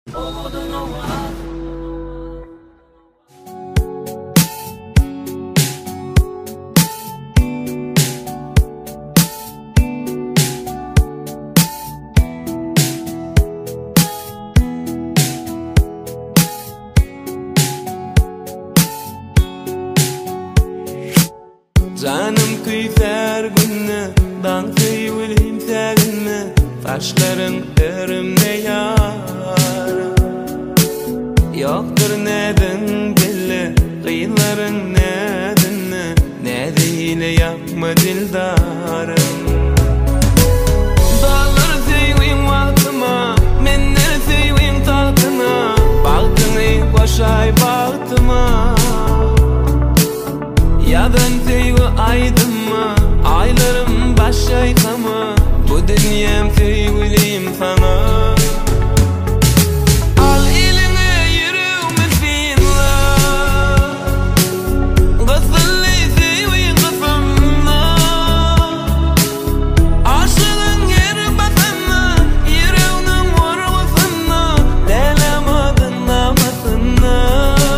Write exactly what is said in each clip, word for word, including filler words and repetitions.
Canım kıyfer günne, dan kıyvılayım sevinme. Taşların erimde yar. Yoktur neden belli, kıyıların nedeni. Ne değil yapma dildarım. Dağlar seveyim vaktıma, menler seveyim tahtına. Baktını koşay baktıma. Yadan teyvi aydım mı? Aylarım başlaysa mı? Bu dünyam teyviliyim sana. Al eline yüreğimi finla. Gısıllı teyvi kısımla. Aşığın yeri basına. Yüreğinin vurgusuna. Leylemadın namasına.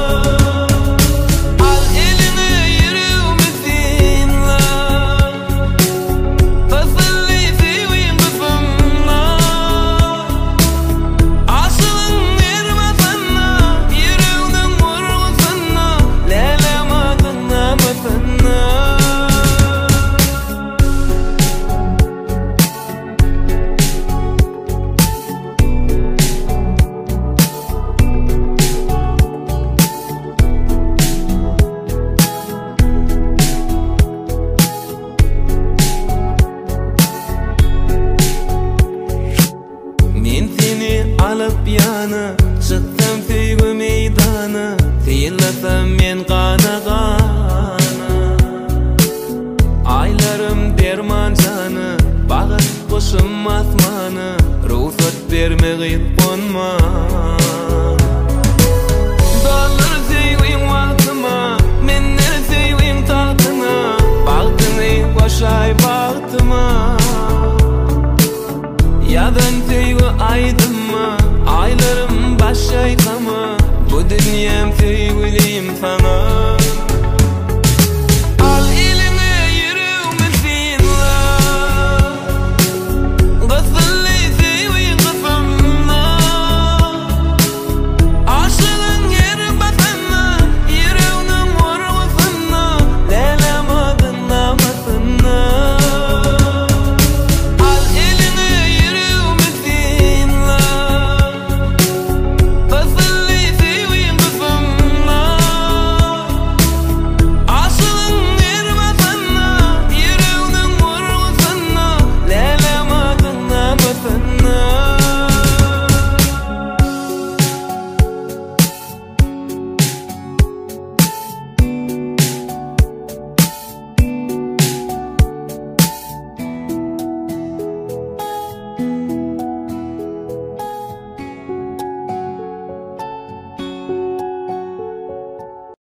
Alıp yana çıktım tüygü meydana. Teyillasam men kana kana. Aylarım derman canı, bağır kuşum asmanı. Ruhsat verme gıyıp konma. Dağlar seveyim vaktıma, menler seveyim tahtına. Baktını koşay baktıma. Yadan teyvi aydım mı? Aylarım başlaysa mı? Bu dünyam teyviliyim sana.